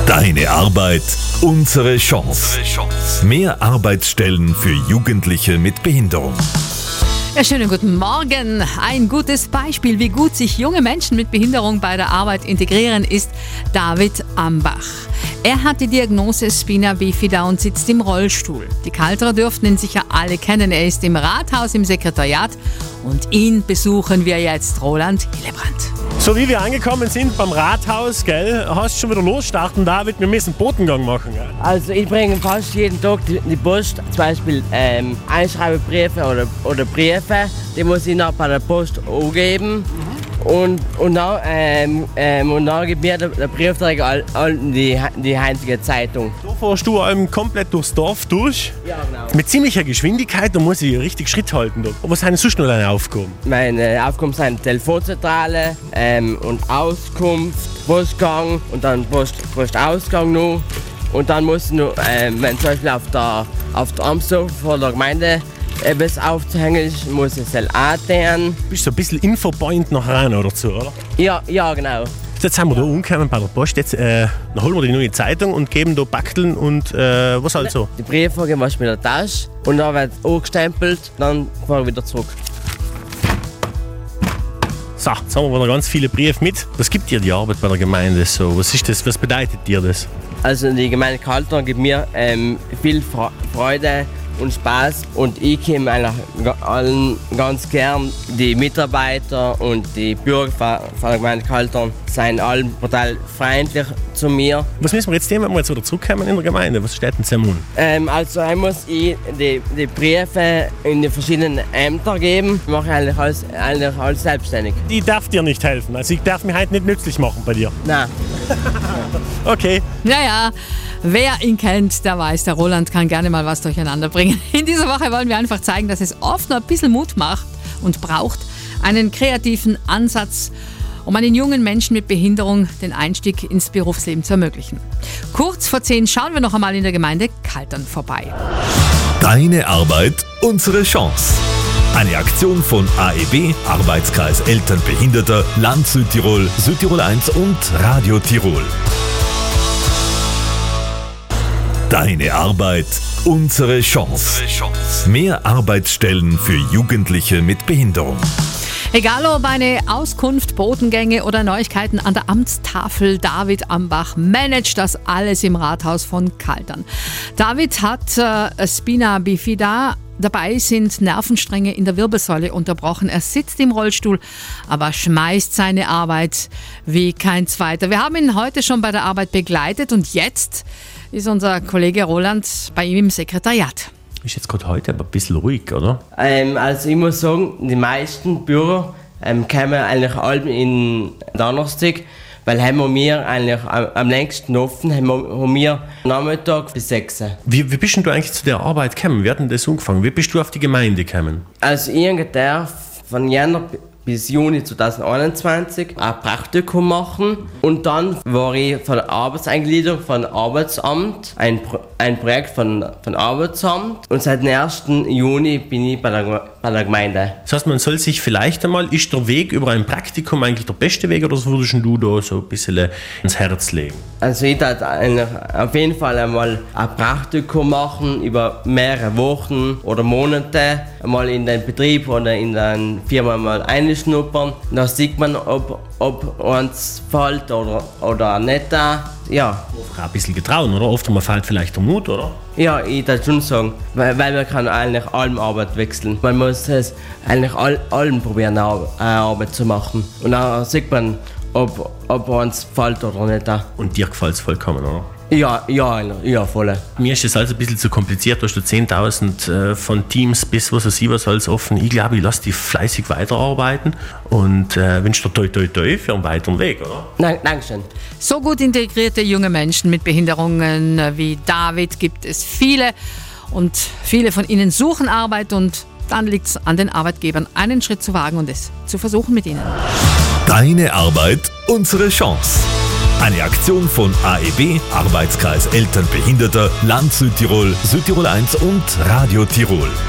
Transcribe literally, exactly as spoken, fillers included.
Deine Arbeit, unsere Chance. Mehr Arbeitsstellen für Jugendliche mit Behinderung. Ja, schönen guten Morgen. Ein gutes Beispiel, wie gut sich junge Menschen mit Behinderung bei der Arbeit integrieren, ist David Ambach. Er hat die Diagnose Spina Bifida und sitzt im Rollstuhl. Die Kalterer dürften ihn sicher alle kennen. Er ist im Rathaus im Sekretariat und ihn besuchen wir jetzt, Roland Hillebrand. So wie wir angekommen sind beim Rathaus, gell, hast du schon wieder losstarten, David, wir müssen Botengang machen. Gell? Also ich bringe fast jeden Tag die, die Post, zum Beispiel ähm, Einschreibebriefe oder, oder Briefe, die muss ich noch bei der Post angeben. Mhm. Und, und, dann, ähm, ähm, und dann gibt mir der, der Briefträger all, all die, die einzige Zeitung. So fährst du ähm, komplett durchs Dorf durch? Ja, genau. Mit ziemlicher Geschwindigkeit, da muss ich richtig Schritt halten. Dort. Was sind sonst noch deine Aufgaben? Meine Aufgaben sind Telefonzentrale ähm, und Auskunft, Postgang und dann Post, Postausgang noch. Und dann muss ich noch, ähm, wenn zum Beispiel auf der, auf der Amtshof von der Gemeinde etwas aufzuhängen ist, muss ich es antennen. Bist du so ein bisschen Infopoint nach rein oder so, oder? Ja, ja, genau. Jetzt sind wir da umgekommen bei der Post. Jetzt äh, dann holen wir die neue Zeitung und geben da Backeln und äh, was halt so. Die Briefe gehen wir mit der Tasche und dann wird es angestempelt, dann fahren wir wieder zurück. So, jetzt haben wir wieder ganz viele Briefe mit. Was gibt dir die Arbeit bei der Gemeinde so? Was ist das? Was bedeutet dir das? Also die Gemeinde Kaltern gibt mir ähm, viel Freude und Spaß und ich komme eigentlich allen ganz gern. Die Mitarbeiter und die Bürger von der Gemeinde Kaltern sind alle total freundlich zu mir. Was müssen wir jetzt tun, wenn wir jetzt wieder zurückkommen in der Gemeinde? Was steht denn zu tun? Ähm, also ich muss ich die, die Briefe in die verschiedenen Ämter geben. Ich mache eigentlich alles, eigentlich alles selbstständig. Ich darf dir nicht helfen, also ich darf mich heute nicht nützlich machen bei dir. Nein. Okay. Naja, wer ihn kennt, der weiß, der Roland kann gerne mal was durcheinander bringen. In dieser Woche wollen wir einfach zeigen, dass es oft noch ein bisschen Mut macht und braucht, einen kreativen Ansatz, um einen jungen Menschen mit Behinderung den Einstieg ins Berufsleben zu ermöglichen. Kurz vor zehn schauen wir noch einmal in der Gemeinde Kaltern vorbei. Deine Arbeit, unsere Chance. Eine Aktion von A E B, Arbeitskreis Eltern Behinderter, Land Südtirol, Südtirol eins und Radio Tirol. Deine Arbeit, unsere Chance. Mehr Arbeitsstellen für Jugendliche mit Behinderung. Egal ob eine Auskunft, Botengänge oder Neuigkeiten an der Amtstafel, David Ambach managt das alles im Rathaus von Kaltern. David hat äh, Spina Bifida. Dabei sind Nervenstränge in der Wirbelsäule unterbrochen. Er sitzt im Rollstuhl, aber schmeißt seine Arbeit wie kein zweiter. Wir haben ihn heute schon bei der Arbeit begleitet und jetzt ist unser Kollege Roland bei ihm im Sekretariat. Ist jetzt gerade heute aber ein bisschen ruhig, oder? Ähm, also ich muss sagen, die meisten Büros ähm, kommen eigentlich alle in Donnerstag, weil haben wir eigentlich am, am längsten offen, haben wir, haben wir Nachmittag bis sechs. Wie, wie bist denn du eigentlich zu der Arbeit gekommen? Wie hat denn das angefangen? Wie bist du auf die Gemeinde gekommen? Also ich darf von Jänner bis Juni zweitausendeinundzwanzig ein Praktikum machen und dann war ich von der Arbeitseingliederung von Arbeitsamt, ein, Pro- ein Projekt von, von Arbeitsamt und seit dem ersten Juni bin ich bei der, bei der Gemeinde. Das heißt, man soll sich vielleicht einmal, ist der Weg über ein Praktikum eigentlich der beste Weg oder würdest du da so ein bisschen ins Herz legen? Also ich werde auf jeden Fall einmal ein Praktikum machen über mehrere Wochen oder Monate, einmal in den Betrieb oder in der Firma mal einschnuppern. Da sieht man, ob, ob uns fällt oder, oder nicht. Ja. Auch ein bisschen getrauen, oder? Oft mal fällt vielleicht der Mut, oder? Ja, ich würde schon sagen, weil, weil man kann eigentlich allem Arbeit wechseln. Man muss es eigentlich all, allen probieren, eine Arbeit zu machen. Und dann sieht man, ob, ob uns fällt oder nicht. Und dir gefällt es vollkommen, oder? Ja, ja, ja, voll. Mir ist das alles ein bisschen zu kompliziert, da hast du zehntausend äh, von Teams bis was weiß ich was alles offen. Ich glaube, ich lasse die fleißig weiterarbeiten und äh, wünsche dir toi toi toi für einen weiteren Weg, oder? Dank, Dankeschön. So gut integrierte junge Menschen mit Behinderungen wie David gibt es viele und viele von ihnen suchen Arbeit und dann liegt es an den Arbeitgebern, einen Schritt zu wagen und es zu versuchen mit ihnen. Deine Arbeit, unsere Chance. Eine Aktion von A E B, Arbeitskreis Eltern Behinderter, Land Südtirol, Südtirol eins und Radio Tirol.